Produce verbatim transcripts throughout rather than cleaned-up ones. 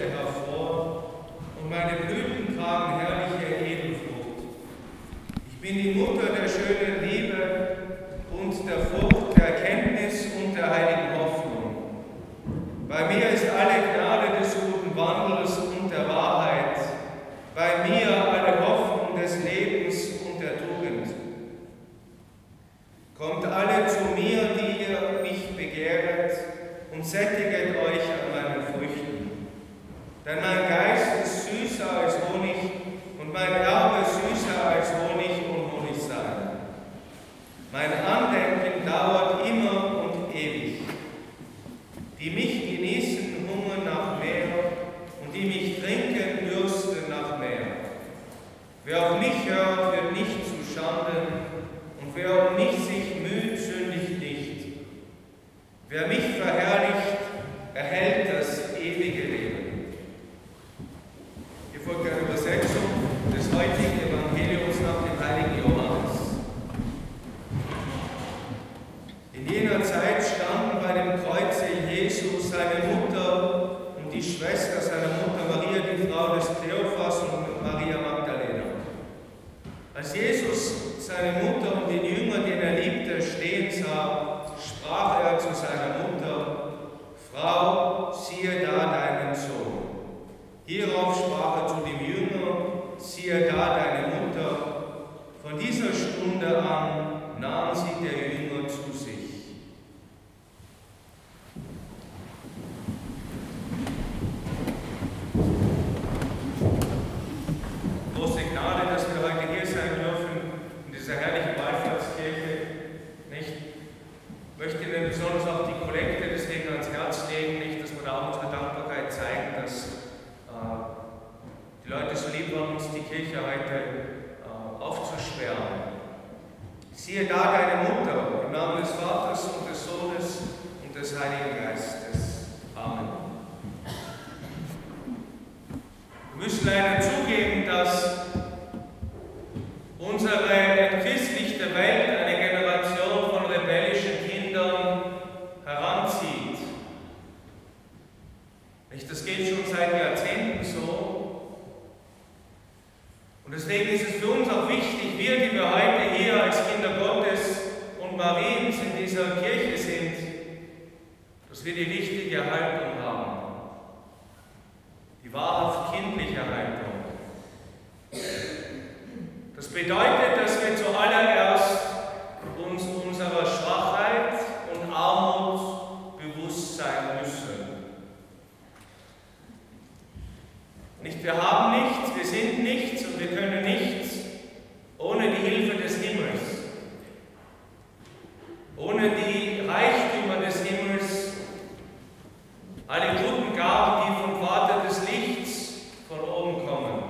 Früchte hervor und meine Blüten tragen herrliche Edelfrucht. Ich bin die Mutter der schönen Liebe und der Frucht der Erkenntnis und der heiligen Hoffnung. Bei mir ist alle Gnade des guten Wandels und der Wahrheit, bei mir alle Hoffnung des Lebens und der Tugend. Kommt alle zu mir, die ihr mich begehret, und sättiget euch an meinen Früchten. Denn mein Geist ist süßer als Honig und mein Erbe süßer als Honig und Honigseim. Mein Andenken dauert immer und ewig. Die mich genießen, hungern nach mehr, und die mich trinken, dürsten nach mehr. Wer auf mich hört, wird nicht zu Schanden, und wer um mich sich müht, sündigt nicht. Wer mich verherrlicht, erhält das ewige Leben. Hier folgt eine Übersetzung des heutigen Evangeliums nach dem heiligen Johannes. In jener Zeit standen bei dem Kreuze Jesu seine Mutter und die Schwester seiner Mutter Maria, die Frau des Kleophas, und Maria Magdalena. Als Jesus seine Mutter und den Jünger, den er liebte, stehen sah, sprach er zu seiner Mutter: Frau, siehe da deinen Sohn. Hierauf sprach er zu dem Jünger: Siehe da deine Mutter. Von dieser Stunde an nahm sie der Jünger zu sich. Große Gnade, dass wir heute hier sein dürfen, in dieser herrlichen Wallfahrtskirche. Nicht? Ich möchte Ihnen besonders auch die Kollekte deswegen ans Herz legen, nicht, dass wir da auch unsere Dankbarkeit zeigen, dass äh, die Leute so lieb waren, uns die Kirche heute äh, aufzusperren. Siehe da deine Mutter, im Namen des Vaters und des Sohnes und des Heiligen Geistes. Amen. Wir müssen leider zugeben, dass unsere entchristlichte Welt eine Generation von rebellischen Kindern heranzieht. Das geht schon seit Jahrzehnten so. Und deswegen ist es für uns auch wichtig, wir, die wir heute hier als Kinder Gottes und Mariens in dieser Kirche sind, dass wir die richtige Haltung haben. Die wahrhaft kindliche Haltung. Das bedeutet, dass wir zuallererst uns unserer Schwachheit und Armut bewusst sein müssen. Nicht, wir haben nichts, wir sind nichts und wir können nichts ohne die Hilfe des Himmels. Ohne die Reichtümer des Himmels, alle guten Gaben, die vom Vater des Lichts von oben kommen.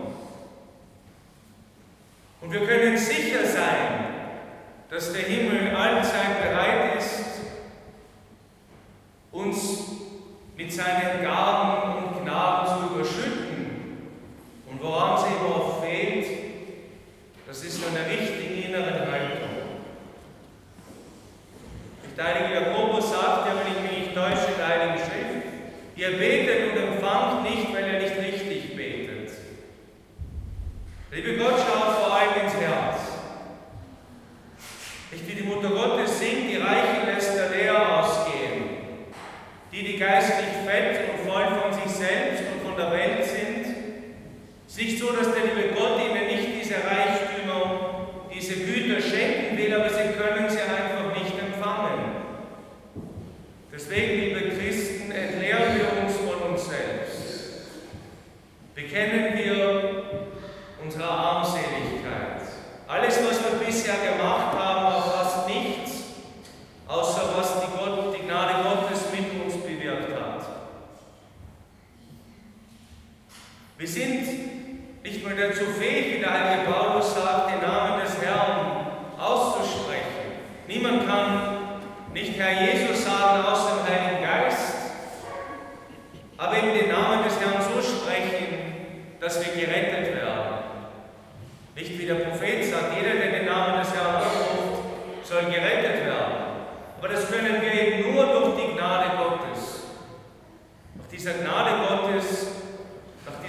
Und wir können sicher sein, dass der Himmel allzeit bereit ist, uns mit seinen Gaben und Gnaden zu überschütten. Und woran es eben oft fehlt, das ist an der richtigen inneren Haltung. Der heilige Jakobus sagt ja, wenn ich mich nicht täusche, in der Heiligen Schrift: Ihr betet und empfangt nicht, weil ihr nicht richtig betet. Liebe Gott schaut vor allem ins Herz. Nicht wie die Mutter Gottes singt, die Reiche lässt er leer ausgehen. Die, die geistlich fett und voll von sich selbst und von der Welt sind. Es ist nicht so, dass der liebe Gott ihnen nicht diese Reichtümer, diese Güter schenken will, aber sie können sie einfach nicht empfangen. Deswegen, liebe Christen, entleeren wir uns von uns selbst. Bekennen wir unsere Armseligkeit. Alles, was wir bisher gemacht haben, war fast nichts, außer was die, Gott, die Gnade Gottes mit uns bewirkt hat. Wir sind nicht mehr dazu fähig, wie der heilige Paulus sagt, den Namen des Herrn auszusprechen. Niemand kann nicht Herr Jesus sagen aus dem Heiligen Geist, aber eben den Namen des Herrn so sprechen, dass wir gerettet werden. Nicht wie der Prophet sagt, jeder, der den Namen des Herrn aufruft, soll gerettet werden. Aber das können wir eben nur durch die Gnade Gottes. Durch diese Gnade Gottes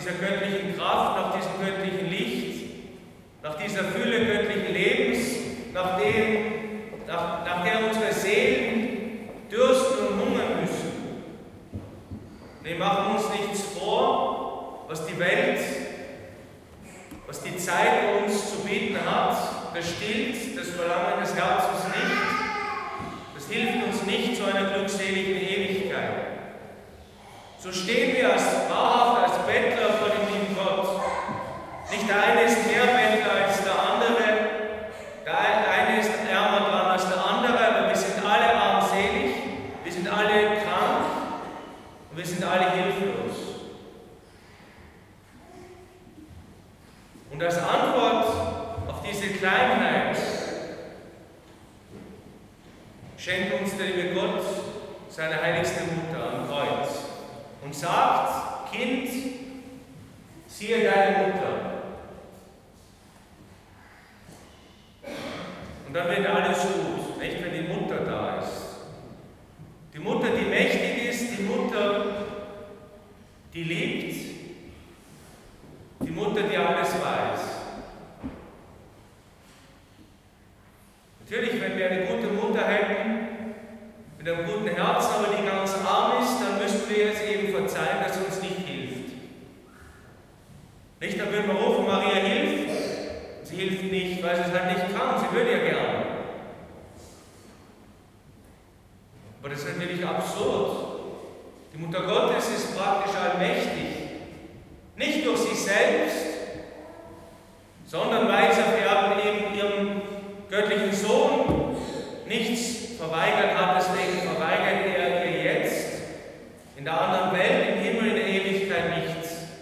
dieser göttlichen Kraft, nach diesem göttlichen Licht, nach dieser Fülle göttlichen Lebens, nach, dem, nach, nach der unsere Seelen dürsten und hungern müssen. Wir machen uns nichts vor, was die Welt, was die Zeit uns zu bieten hat, das stillt das Verlangen des Herzens nicht. Das hilft uns nicht zu einer glückseligen Ewigkeit. So stehen wir als wahrhaft als Bettler vor dem lieben Gott. Nicht der eine ist mehr Bettler als der andere, der eine ist ärmer dran als der andere, aber wir sind alle armselig, wir sind alle krank und wir sind alle hilflos. Und als Antwort auf diese Kleinheit schenkt uns der liebe Gott seine heiligste Mutter am Kreuz und sagt: Kind, siehe deine Mutter. Und dann wird alles gut, nicht, wenn die Mutter da ist. Die Mutter, die mächtig ist, die Mutter, die liebt, die Mutter, die alles weiß. Natürlich, wenn wir eine gute Mutter hätten, mit einem guten Herzen, aber die ganz arm ist, dann müssten wir es eben verzeihen, dass sie uns nicht hilft. Nicht, dann würden wir rufen, Maria hilft. Sie hilft nicht, weil sie es halt nicht kann. Sie würde ja gerne. Aber das ist natürlich absurd. Die Mutter Gottes ist praktisch allmächtig. Nicht durch sich selbst, sondern weil sie auf Erden eben ihrem göttlichen Sohn nichts verweigert hat. Deswegen verweigert er ihr jetzt in der anderen Welt, im Himmel, in der Ewigkeit nichts.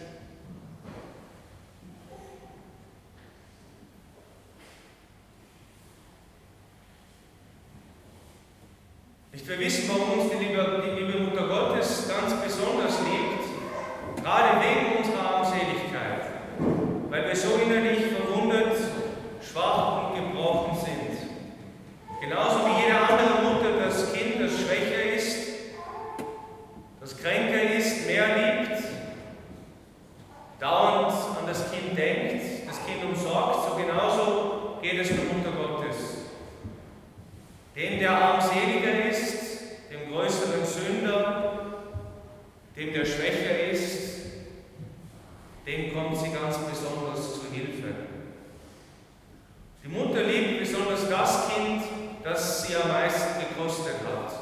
Nicht, wir wissen, warum uns die liebe, die liebe Mutter Gottes ganz besonders liebt, gerade wegen unserer Armseligkeit, weil wir so innerlich verwundet, schwach und gebrochen sind. Genauso wie jede andere Mutter das Kind, das schwächer ist, das kränker ist, mehr liebt, dauernd an das Kind denkt, das Kind umsorgt, so genauso geht es der Mutter Gottes. Dem, der armseliger ist, dem größeren Sünder, dem, der schwächer ist, dem kommt sie ganz besonders zu Hilfe. Die Mutter liebt besonders das Kind, das sie am meisten gekostet hat.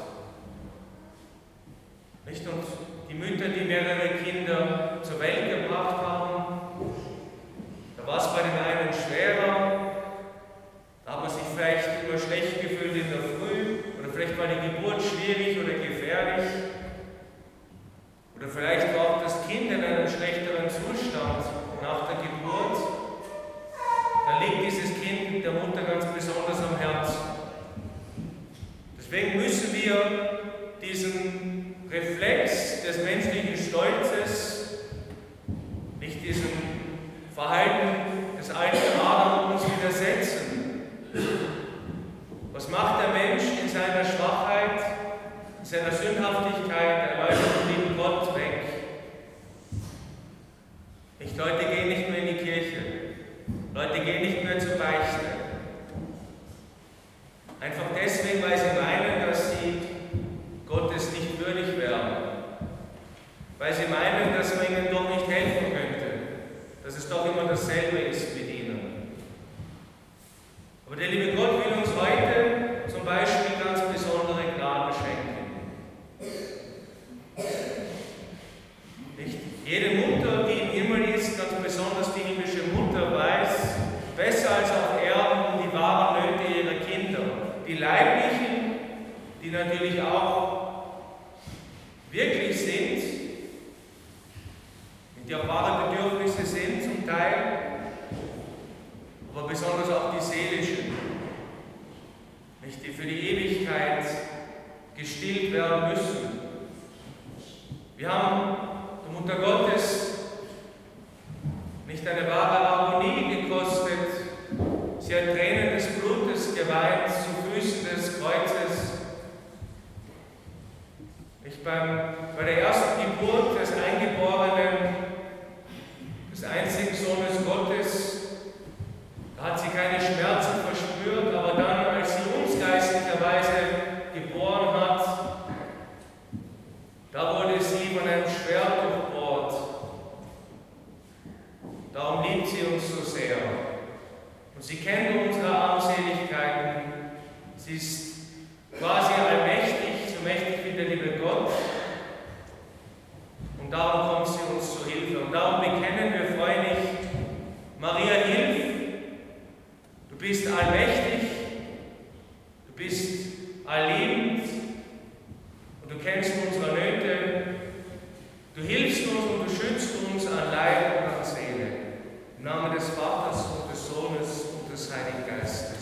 Nicht? Und die Mütter, die mehrere Kinder zur Welt gebracht haben, da war es bei den einen schwerer, da hat man sich vielleicht immer schlecht gefühlt in der Früh, oder vielleicht war die Geburt schwierig oder gefährlich, oder vielleicht war auch das Kind in einem schlechteren Zustand nach der Geburt. Da liegt dieses Kind der Mutter ganz besonders am Herzen. Deswegen müssen wir diesen Reflex des menschlichen Stolzes, nicht diesem Verhalten des alten Adam, uns widersetzen. Was macht der Mensch in seiner Schwachheit, in seiner Sündhaftigkeit? Er läuft vom lieben Gott weg. Nicht, Leute gehen nicht mehr in die Kirche. Leute gehen nicht mehr zur Beichte. Einfach deswegen, weil sie meinen, dass sie Gottes nicht würdig wären. Weil sie meinen, dass man ihnen doch nicht helfen könnte. Dass es doch immer dasselbe ist mit ihnen. Aber der liebe Gott will uns heute zum Beispiel ganz besondere Gnade schenken. Nicht jede Mutter, die im Himmel ist, ganz besonders die himmlische Mutter, weiß besser als auf Erden um die wahren Nöte ihrer Kinder. Die leiblichen, die natürlich auch wirklich sind, die auch wahre Bedürfnisse sind zum Teil, aber besonders auch die seelischen, nicht, die für die Ewigkeit gestillt werden müssen. Wir haben der Mutter Gottes nicht eine wahre Agonie gekostet. Sie hat Tränen des Blutes geweint zu Füßen des Kreuzes. Nicht beim, bei der ersten Geburt des Eingeborenen sie kennt unsere Armseligkeiten. Sie ist quasi allmächtig, so mächtig wie der liebe Gott. Und darum kommt sie uns zu Hilfe. Und darum bekennen wir freudig: Maria, hilf! Du bist allmächtig, du bist allliebend und du kennst unsere Nöte. Du hilfst uns und du schützt uns an Leib und an Seele. Im Namen des Vaters und des Sohnes und des Heiligen Geistes.